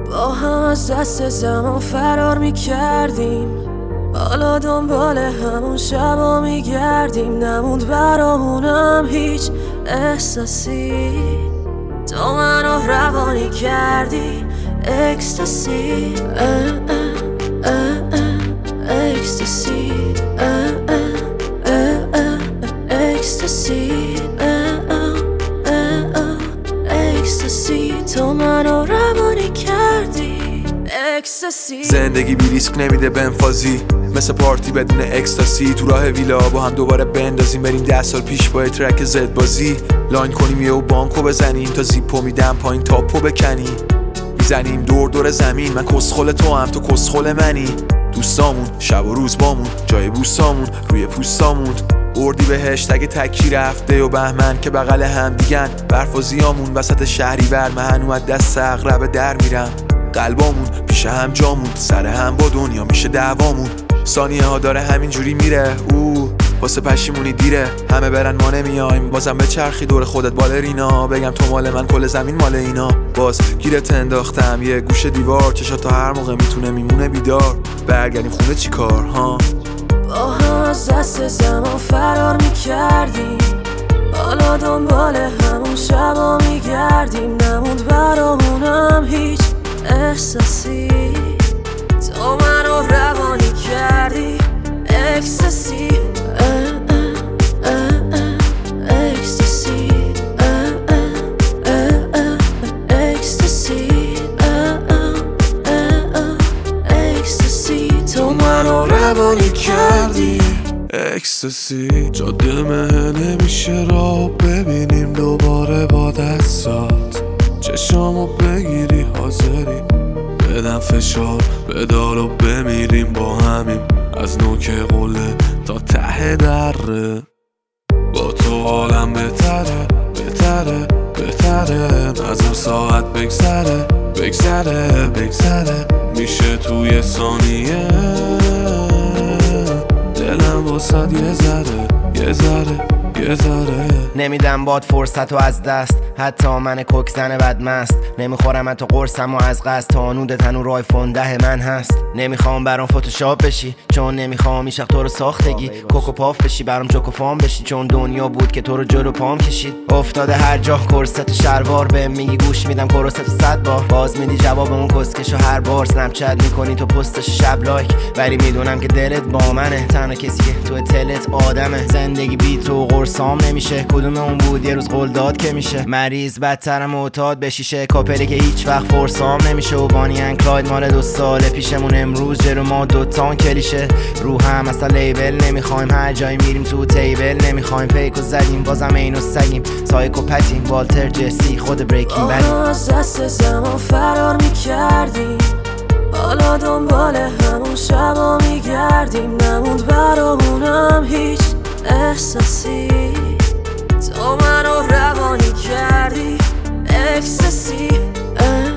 با هم از دست زمان فرار میکردیم، حالا دنبال همون شبا میگردیم. نموند برامونم هیچ احساسی، تو منو روانی کردی. اکستاسی اکستاسی اکستاسی اکستاسی، تو منو روانی کردی. اکستاسی زندگی بی ریسک نمیده بنفازی، مثل پارتی بدون اکستاسی. تو راه ویلا با هم دوباره بندازیم، بریم 10 سال پیش با ترک زد بازی. لاین کنیم یهو بانکو بزنیم، تا زیپو میدم پایین تاپو بکنی. میزنیم دور دور زمین، من کسخل تو هم تو کسخل منی. دوستامون شب و روز بامون، جای بوسامون روی پوستامون. اردی بهشت اگه تکی رفته و بهمن که بغل هم دیگن. برف و زیامون وسط شهریور، من هنو از دست اغرب در میرم. قلبامون پیش هم جامون، سر هم با دنیا میشه دعوامون. ثانیه ها داره همینجوری میره، واسه پشیمونی دیره. همه برن ما نمیایم، بازم به چرخی دور خودت بالرینا. بگم تو مال من کل زمین مال اینا. باز گیرت انداختم یه گوشه دیوار، چشات تا هر موقع میتونه میمونه بیدار. برگردیم خونه چی کار ها؟ با هم از دست زمان فرار میکردیم، حالا دنبال همون شبا میگردیم. نموند برامونم هیچ احساسی، تو منو روانی کردی. اکستاسی اکستاسی اکستاسی اکستاسی، تو منو روانی کردی. اکستاسی جاده مه نمیشه را ببینیم دوباره با دستات. چشامو بگیری حاضری بدم فشار بدال و بمیریم با همیم. از نوک قله تا ته دره، با تو حالم بهتره بهتره بهتره. نظر ساعت بگذره بگذره بگذره، میشه توی ثانیه. دلم واسد یه ذره یه ذره یه ذره. نمیدم باد فرصتو از دست، حتی من کوک زن بدمست. نمیخورم حتی قرصم و از قصد، تا نود تنور آیفون 10 من هست. نمیخوام برام فتوشاپ بشی، چون نمیخوام ایشق تو رو ساختگی. کوکو پاف بشی برام جوکو فام بشی، چون دنیا بود که تو رو جلو پام کشید. افتاده هر جا کرست و شلوار، به میگی گوش میدم کرست 100 بار. باز میدی جواب اون کسکشو هر بار. سنپ چت میکنی تو پستش شب لایک، ولی میدونم که دلت با منه. تنها کسی که تو تلت آدمه. زندگی بی تو قرصام نمیشه، کدوم اون بود یه روز قول داد که میشه. مریض بدترم معتاد به شیشه، کاپلی که هیچ وقت فرسام نمیشه. و بانی ان کلاید مال 2 سال پیشمون، امروز جلو ما دوتان کلیشه. رو هم اصلا لیبل نمیخوایم، هر جایی میریم تو تیبل نمیخوایم. پیکو زدیم بازم اینو سگیم، سایکو پتیم والتر جسی خود بریکینگ بدیم. از دست زمان فرار میکردیم، حالا دنبال همون شبا میگردیم. نموند برامونم هیچ احساسی، تو منو روانی کردی. اکستاسی